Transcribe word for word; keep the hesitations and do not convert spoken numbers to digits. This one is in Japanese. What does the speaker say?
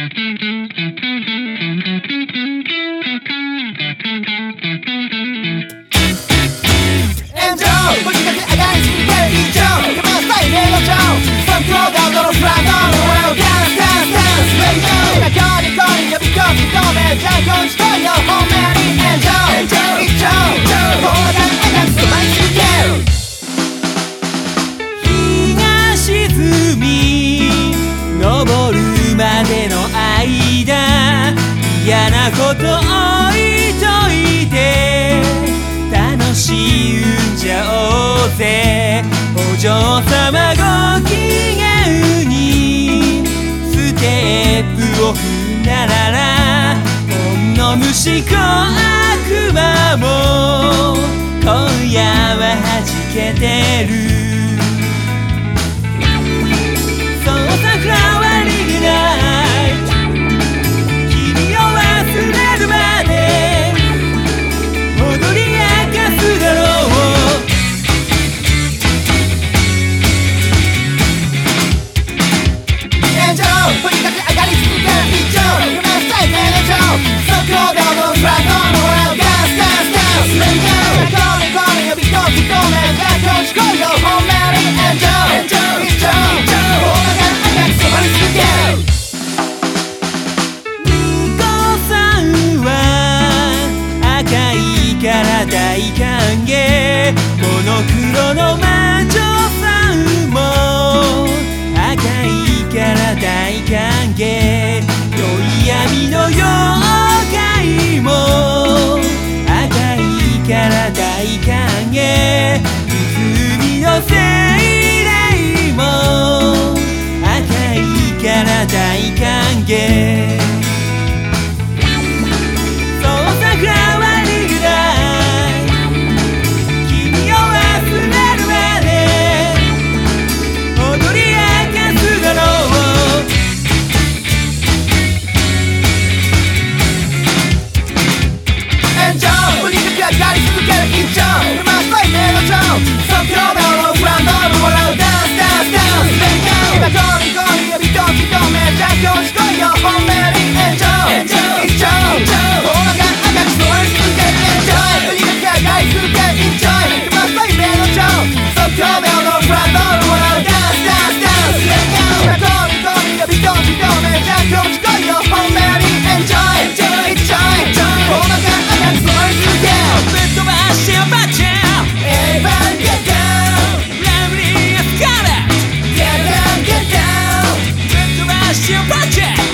嫌なこと置いといて楽しいうんじゃおうぜ。お嬢様ご機嫌にステップを踏んだなら本の虫子悪魔も今夜は弾けてる。そうさフラワーリグナイト大歓迎モノクロの魔女さんも赤いから大歓迎宵闇の妖怪も赤いから大歓迎湖の精霊も赤いから大歓迎。そうさフラワーProject